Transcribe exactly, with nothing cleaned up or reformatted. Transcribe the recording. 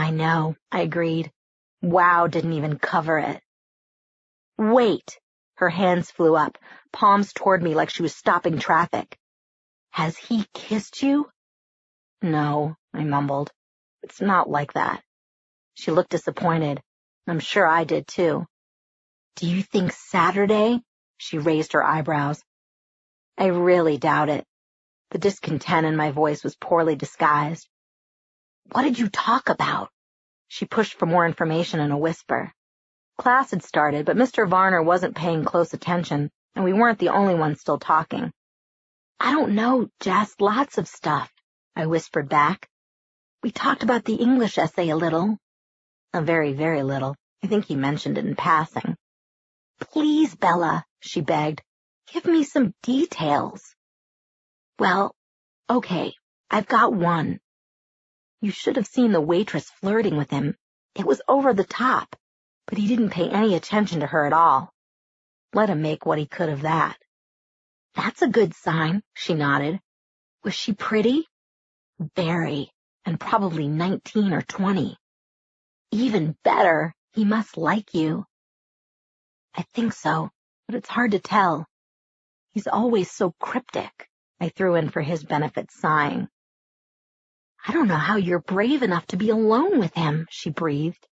I know, I agreed. Wow didn't even cover it. Wait! Her hands flew up, palms toward me like she was stopping traffic. Has he kissed you? No, I mumbled. It's not like that. She looked disappointed. I'm sure I did too. Do you think Saturday? She raised her eyebrows. I really doubt it. The discontent in my voice was poorly disguised. What did you talk about? She pushed for more information in a whisper. Class had started, but Mister Varner wasn't paying close attention, and we weren't the only ones still talking. I don't know, Jess, lots of stuff, I whispered back. We talked about the English essay a little. A very, very little. I think he mentioned it in passing. Please, Bella, she begged. Give me some details. Well, okay, I've got one. You should have seen the waitress flirting with him. It was over the top, but he didn't pay any attention to her at all. Let him make what he could of that. That's a good sign, she nodded. Was she pretty? Very, and probably nineteen or twenty. Even better, he must like you. I think so, but it's hard to tell. He's always so cryptic, I threw in for his benefit, sighing. I don't know how you're brave enough to be alone with him, she breathed.